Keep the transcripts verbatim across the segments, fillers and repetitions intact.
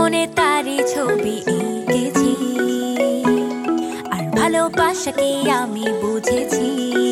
মনে তারই ছবি এঁকেছি, আর ভালোবাসাকে আমি বুঝেছি।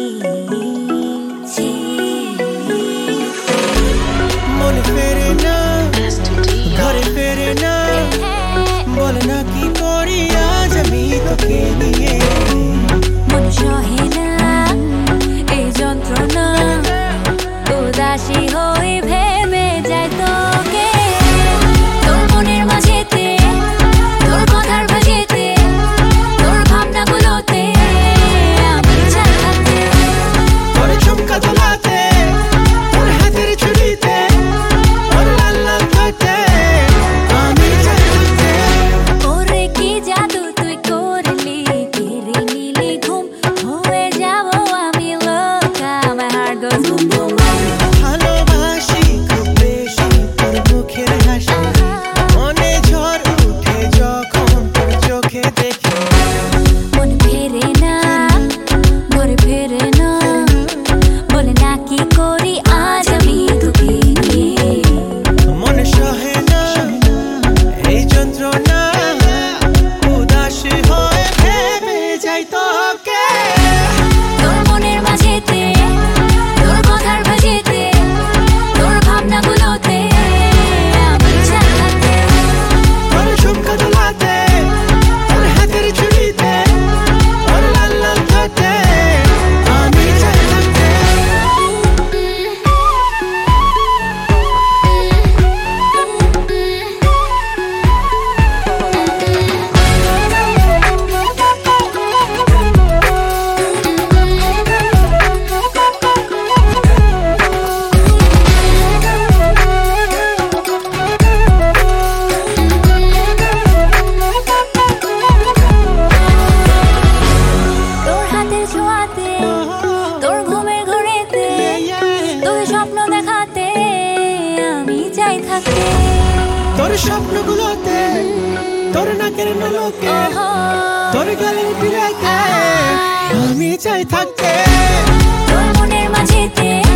মনে ফেরে না, ঘরে ফেরে না, বল না কি করি আজ আমি তোকে নিয়ে। মন সহে না এই যন্ত্রণা, উদাসী হয়ে ভেবে যায় তোকে। তোর মনের মাঝেতে, তোর কথার ভাষেতে, তোর ভাবনাগুলোতে আমি চাই থাকতে। তোর ঝুমকা দোলাতে, তোর হাতের চুড়িতে, তোর লাল লাল ঠোঁটে আমি চাই থাকতে। ওরে কি জাদু তুই করলি, কেড়ে নিলি ঘুম, হয়ে যাবো আমি লোকা। My heart goes boom boom boom। ভালোবাসি খুব বেশি তোর মুখের হাসি, মনে ঝড় উঠে যখন তোর চোখে দেখি। মন ফেরে না, ঘরে ফেরে না, বলে না কি করি আজ আমি তোকে নিয়ে। মনে সহে না এই যন্ত্রণা, উদাসী হয়ে ভেবে যাই তোকে। তোর মনের মাঝেতে, তোর কথার ভাষেতে, তোর ভাবনাগুলোতে আমি চাই থাকতে। তোর ঝুমকা দোলাতে, তোর হাতের চুড়িতে, তোর লাল লাল ঠোঁটে আমি চাই থাকতে। তোর হাতের ছোঁয়াতে, তোর ঘুমের ঘোরেতে, তোর স্বপ্ন দেখাতে আমি চাই থাকতে। তোর স্বপ্নগুলোতে, তোর নাকের নলকে, ওহো, তোর গালের বিরাতে আমি চাই থাকতে। তোর মনের মাঝেতে,